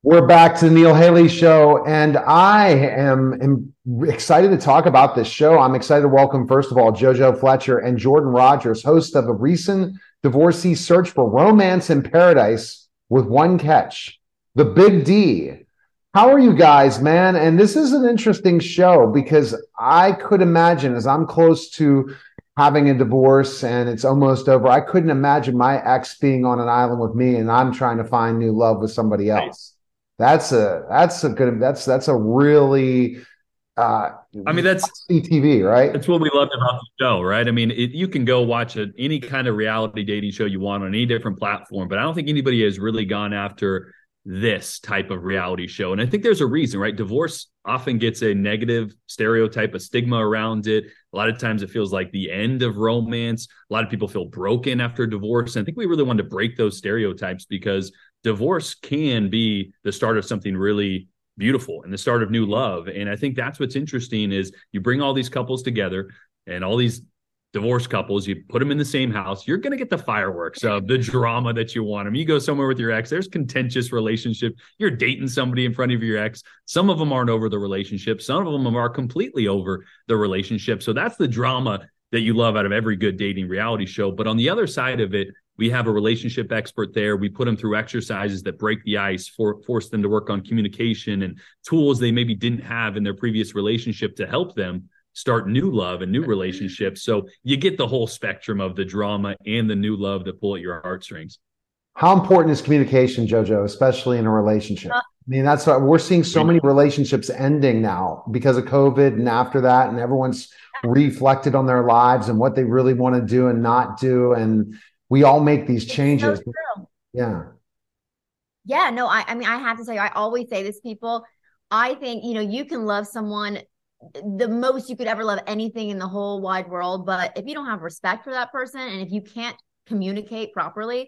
We're back to the Neil Haley Show, and I am excited to talk about this show. I'm excited to welcome, first of all, JoJo Fletcher and Jordan Rogers, host of a recent divorcee search for romance in paradise with one catch, The Big D. How are you guys, man? And this is an interesting show because I could imagine, as I'm close to having a divorce and it's almost over, I couldn't imagine my ex being on an island with me and I'm trying to find new love with somebody Right. else. That's a really uh I mean, CTV, right? that's what we loved about the show, right? I mean, you can go watch any kind of reality dating show you want on any different platform, but I don't think anybody has really gone after this type of reality show. And I think there's a reason, right? Divorce often gets a negative stereotype, a stigma around it. A lot of times it feels like the end of romance. A lot of people feel broken after divorce. And I think we really wanted to break those stereotypes because divorce can be the start of something really beautiful and the start of new love. And I think that's what's interesting is you bring all these couples together and all these divorced couples, you put them in the same house, you're going to get the fireworks of the drama that you want. I mean, you go somewhere with your ex, there's contentious relationship. You're dating somebody in front of your ex. Some of them aren't over the relationship. Some of them are completely over the relationship. So that's the drama that you love out of every good dating reality show. But on the other side of it, we have a relationship expert there. We put them through exercises that break the ice, force them to work on communication and tools they maybe didn't have in their previous relationship to help them start new love and new relationships. So you get the whole spectrum of the drama and the new love that pull at your heartstrings. How important is communication, JoJo, especially in a relationship? I mean, that's what we're seeing, so many relationships ending now because of COVID and after that, and everyone's reflected on their lives and what they really want to do and not do. And we all make these It's so changes. true. Yeah. Yeah, no, I mean, I have to say, I always say this, people. I think, you can love someone the most you could ever love anything in the whole wide world. But if you don't have respect for that person and if you can't communicate properly,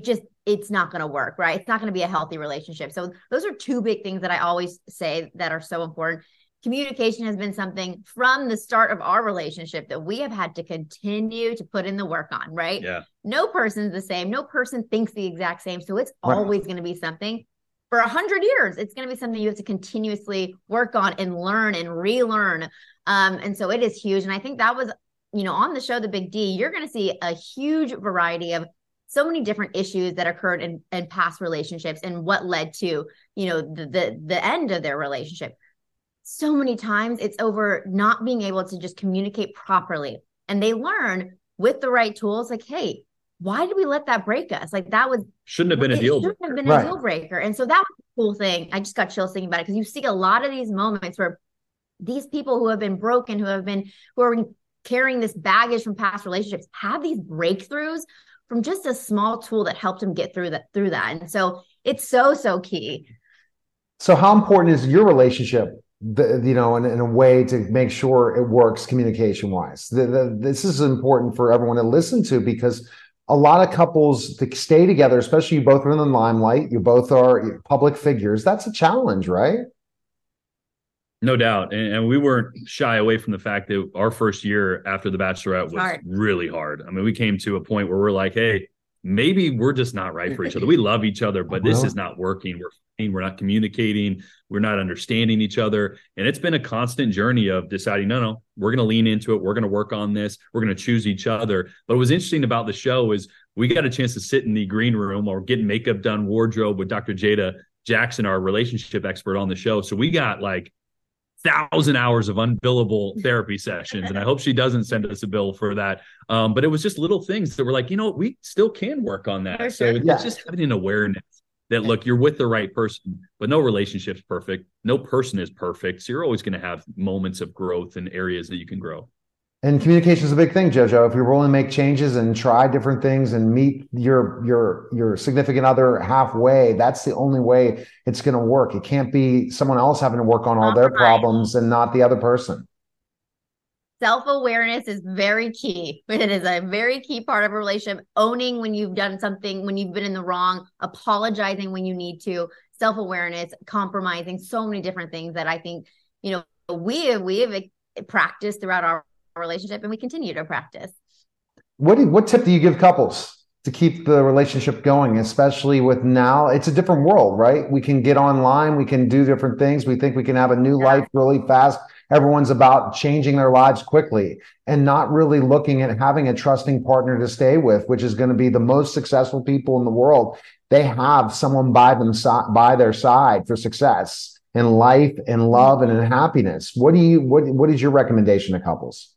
it's not going to work, right? It's not going to be a healthy relationship. So those are two big things that I always say that are so important. Communication has been something from the start of our relationship that we have had to continue to put in the work on, right? Yeah. No person's the same. No person thinks the exact same. So it's Right. always going to be something for 100 years. It's going to be something you have to continuously work on and learn and relearn. And so it is huge. And I think that was, on the show, The Big D, you're going to see a huge variety of so many different issues that occurred in past relationships and what led to, the end of their relationship. So many times it's over not being able to just communicate properly. And they learn with the right tools, like, hey, why did we let that break us? Like that was Shouldn't have been a it deal shouldn't breaker. have been a Right. deal breaker. And so that was a cool thing. I just got chills thinking about it because you see a lot of these moments where these people who have been broken, who are carrying this baggage from past relationships, have these breakthroughs from just a small tool that helped them get through that. And so it's so key. So how important is your relationship, in a way to make sure it works communication wise? This is important for everyone to listen to because a lot of couples to stay together, especially you both are in the limelight, you both are public figures. That's a challenge, right? No doubt. And we weren't shy away from the fact that our first year after The Bachelorette was Hard. really hard. I mean, we came to a point where we're like, hey, maybe we're just not right for each other. We love each other, but this is not working. We're not communicating. We're not understanding each other. And it's been a constant journey of deciding, no, we're going to lean into it. We're going to work on this. We're going to choose each other. But what was interesting about the show is we got a chance to sit in the green room or getting makeup done, wardrobe with Dr. Jada Jackson, our relationship expert on the show. So we got like 1,000 hours of unbillable therapy sessions. And I hope she doesn't send us a bill for that. But it was just little things that were like, we still can work on that. For So sure. it's Yeah. just having an awareness that, look, you're with the right person, but no relationship's perfect. No person is perfect. So you're always going to have moments of growth in areas that you can grow. And communication is a big thing, JoJo. If you're willing to make changes and try different things and meet your significant other halfway, that's the only way it's going to work. It can't be someone else having to work on all their Compromise. problems and not the other person. Self-awareness is very key. It is a very key part of a relationship. Owning when you've done something, when you've been in the wrong, apologizing when you need to, self-awareness, compromising, so many different things that I think, we have practiced throughout our relationship and we continue to practice. What tip do you give couples to keep the relationship going, especially with now it's a different world, right? We can get online, we can do different things. We think we can have a new life really fast. Everyone's about changing their lives quickly and not really looking at having a trusting partner to stay with, which is going to be the most successful people in the world. They have someone by their side for success in life and love and in happiness. What is your recommendation to couples?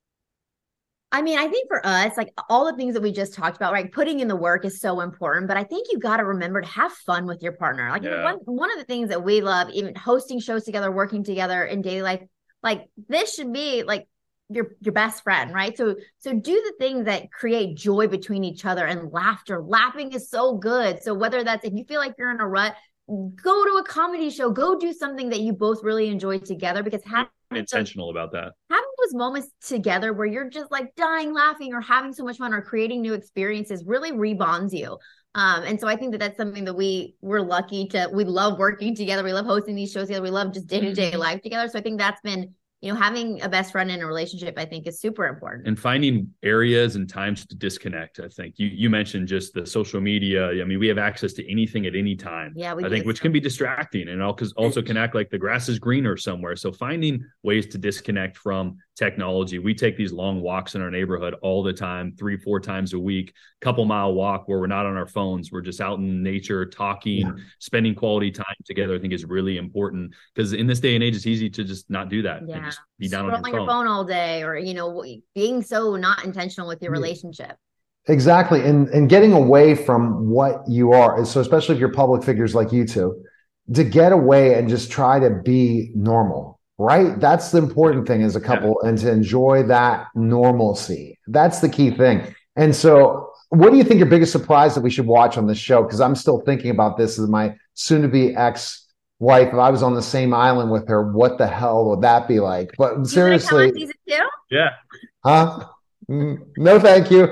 I mean, I think for us, like all the things that we just talked about, right? Putting in the work is so important, but I think you got to remember to have fun with your partner. Like one of the things that we love, even hosting shows together, working together in daily life, like this should be like your best friend, right? So do the things that create joy between each other and laughter. Laughing is so good. So whether that's if you feel like you're in a rut, go to a comedy show, go do something that you both really enjoy together, because intentional about that. Having those moments together where you're just like dying laughing or having so much fun or creating new experiences really rebonds you. And so I think that that's something that we're lucky we love working together. We love hosting these shows together. We love just day-to-day life together. So I think that's been, having a best friend in a relationship, I think is super important. And finding areas and times to disconnect. I think you mentioned just the social media. I mean, we have access to anything at any time. Yeah, I think, which can be distracting and also can act like the grass is greener somewhere. So finding ways to disconnect from technology. We take these long walks in our neighborhood all the time, 3-4 times a week, couple-mile walk where we're not on our phones. We're just out in nature, talking, spending quality time together. I think is really important because in this day and age, it's easy to just not do that. And just be down on your phone all day, or being so not intentional with your relationship. Exactly. And getting away from what you are. So especially if you're public figures like you two, to get away and just try to be normal, right? That's the important thing as a couple, and to enjoy that normalcy. That's the key thing. And so what do you think your biggest surprise that we should watch on this show? Because I'm still thinking about this as my soon-to-be ex-wife. If I was on the same island with her, what the hell would that be like? But seriously. Season 2? Yeah. Huh? No, thank you.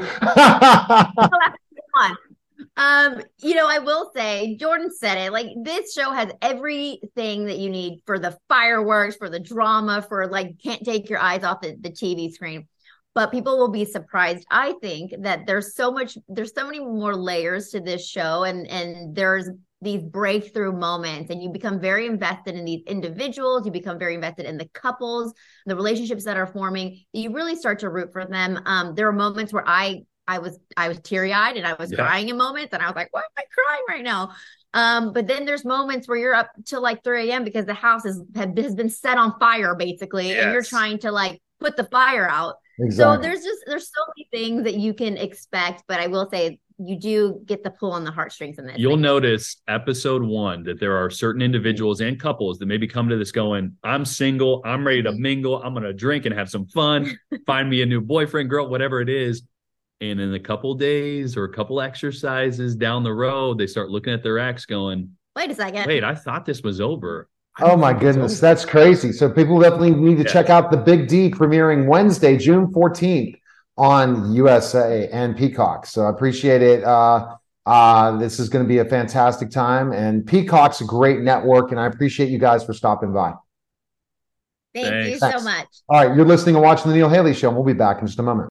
I will say, Jordan said it, like this show has everything that you need for the fireworks, for the drama, for like, can't take your eyes off the TV screen. But people will be surprised. I think that there's so many more layers to this show, and there's these breakthrough moments, and you become very invested in these individuals. You become very invested in the couples, the relationships that are forming. You really start to root for them. There are moments where I was teary-eyed and I was crying in moments, and I was like, why am I crying right now? But then there's moments where you're up till like 3 a.m. because the house has been set on fire basically, and you're trying to like put the fire out. Exactly. So there's so many things that you can expect, but I will say you do get the pull on the heartstrings in this. You'll notice episode 1 that there are certain individuals and couples that maybe come to this going, I'm single, I'm ready to mingle, I'm going to drink and have some fun, find me a new boyfriend, girl, whatever it is. And in a couple days or a couple exercises down the road, they start looking at their ex going, wait a second. Wait, I thought this was over. Oh my goodness, that's crazy. So people definitely need to check out The Big D, premiering Wednesday, June 14th on USA and Peacock. So I appreciate it. This is going to be a fantastic time, and Peacock's a great network, and I appreciate you guys for stopping by. Thank you so much. All right, you're listening and watching The Neil Haley Show, and we'll be back in just a moment.